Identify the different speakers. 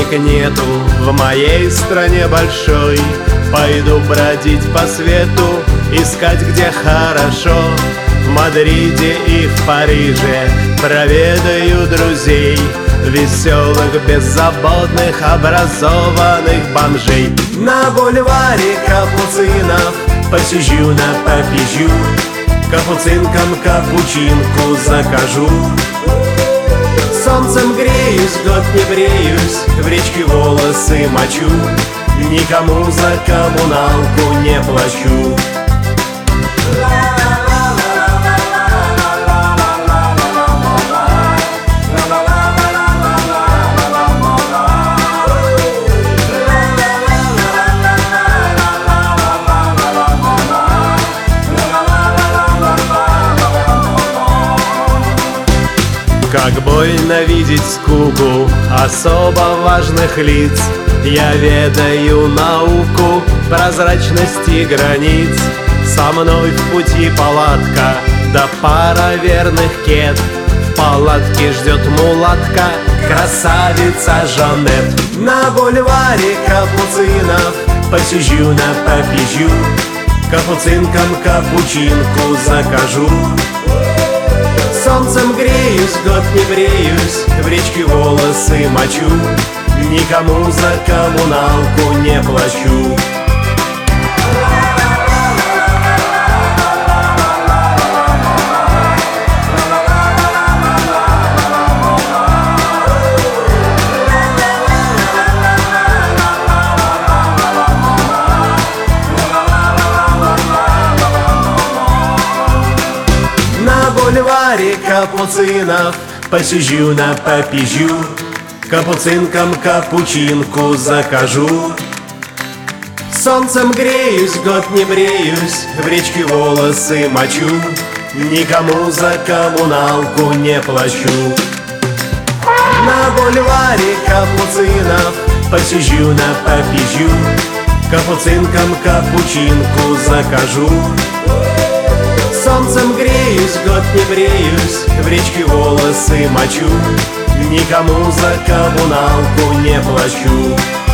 Speaker 1: денег нету в моей стране большой. Пойду бродить по свету, искать, где хорошо. В Мадриде и в Париже проведаю друзей, веселых, беззаботных, образованных бомжей. На бульваре капуцинов посижу, попизжу, капуцинкам капучинку закажу. Солнцем греюсь, год не бреюсь, в речке волосы мочу, никому за коммуналку не плачу. Как больно видеть скуку особо важных лиц. Я ведаю науку прозрачности границ. Со мной в пути палатка, да пара верных кет. В палатке ждет мулатка, красавица Жанет. На бульваре капуцинов посижу, попизжу, капуцинкам капучинку закажу. Солнцем греюсь, год не бреюсь, в речке волосы мочу, никому за коммуналку не плачу. На бульваре капуцинов посижу, попизжу, капуцинкам капучинку закажу. Солнцем греюсь, год не бреюсь, в речке волосы мочу, никому за коммуналку не плачу. На бульваре капуцинов посижу, попизжу, капуцинкам капучинку закажу. Солнцем греюсь, год не бреюсь, в речке волосы мочу, никому за коммуналку не плачу.